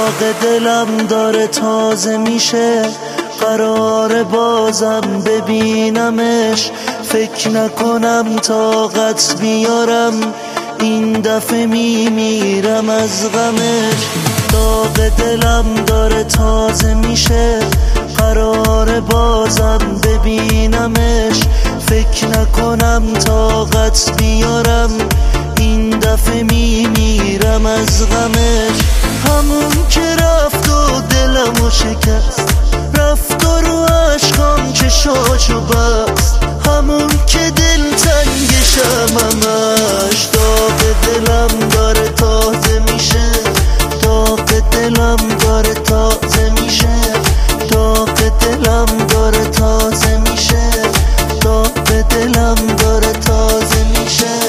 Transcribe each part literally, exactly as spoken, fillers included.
داغ دلم داره تازه میشه، قرار بازم ببینمش. فکر نکنم طاقت بیارم، این دفعه میمیرم از غمش. داغ دلم داره تازه میشه، قرار بازم ببینمش. فکر نکنم طاقت بیارم، این دفعه میمیرم از غمش. همون که رفت و دلمو شکست، رفت و رو عشقام چشاشو بست. همون که دل تنگشم همش، داغ دلم داره تازه میشه. داغ دلم داره تازه میشه، داغ دلم داره تازه میشه، داغ دلم داره تازه میشه.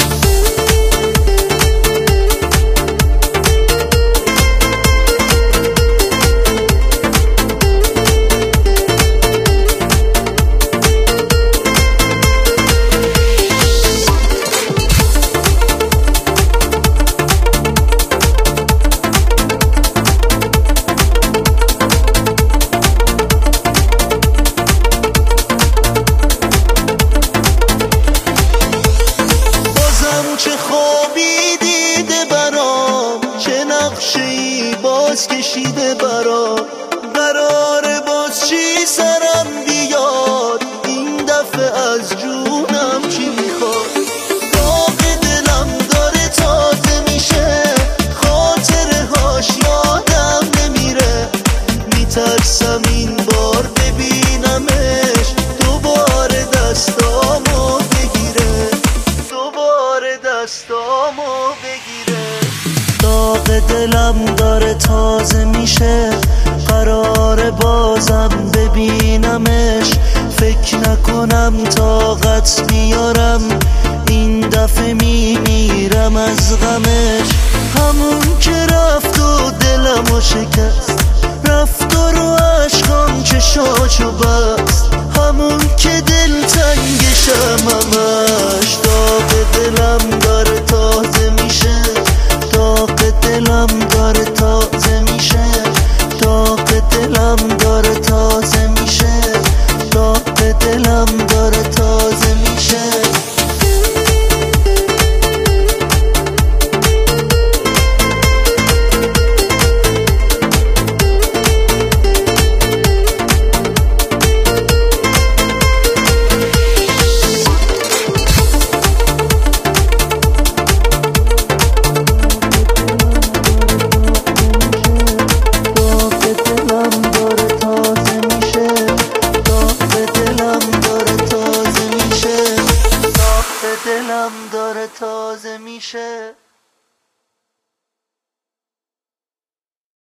چه خوابی دیده برام، چه نقشه‌ای باز کشیده برام. قراره باز چی سرم بیاد، این دفعه از جونم چی میخواد. داغ دلم داره تازه میشه، خاطره هاش یادم نمیره. میترسم این بار ببینمش، دوباره دستامو بگیره، دوباره دستامو بگیره. داغ دلم داره تازه میشه، قرار بازم ببینمش. فکر نکنم طاقت بیارم، این دفعه میمیرم از غمش. همون که رفت و دلمو شکست، رفت و رو عشقام چشاشو بست. همون که دل تنگشم همش، داغ دلم داره تازه میشه. داغ دلم داره تازه میشه، داغ دلم داره تازه میشه، داغ دلم داره تازه میشه. دلم داره تازه میشه.